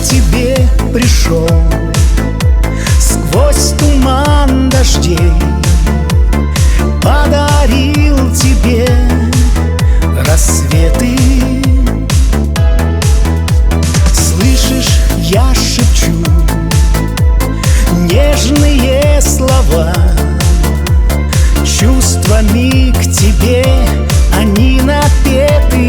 тебе пришел сквозь туман дождей, подарил тебе рассветы. Слышишь, я шепчу нежные слова, чувствами к тебе они напеты.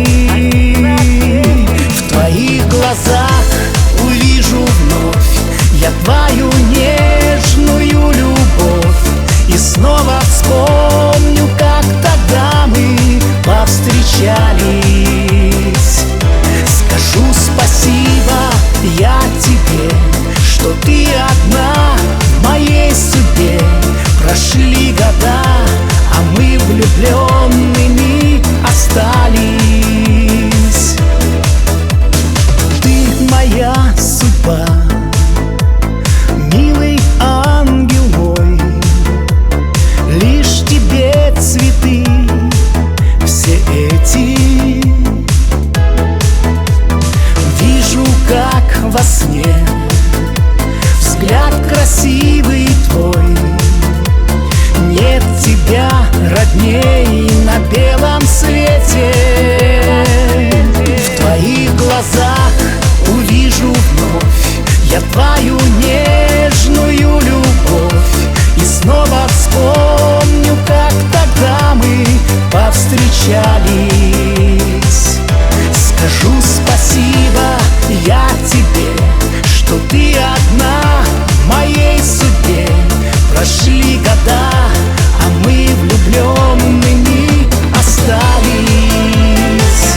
В твоих глазах увижу вновь я твою нежную любовь, и снова вспомню, как тогда мы повстречались. Скажу спасибо я тебе, что ты одна в моей судьбе. Прошли года, а мы влюбленными остались. Ты моя судьба, милый ангел мой, лишь тебе цветы все эти. Вижу, как во сне взгляд красивый твой, нет тебя родней на белом свете. В твоих глазах увижу вновь я твою нежную любовь, и снова вспомню, как тогда мы повстречались. Скажу спасибо я тебе, что ты одна в моей судьбе. Прошли года, а мы влюбленными остались.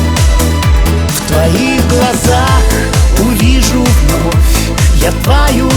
В твоих глазах увижу вновь я твою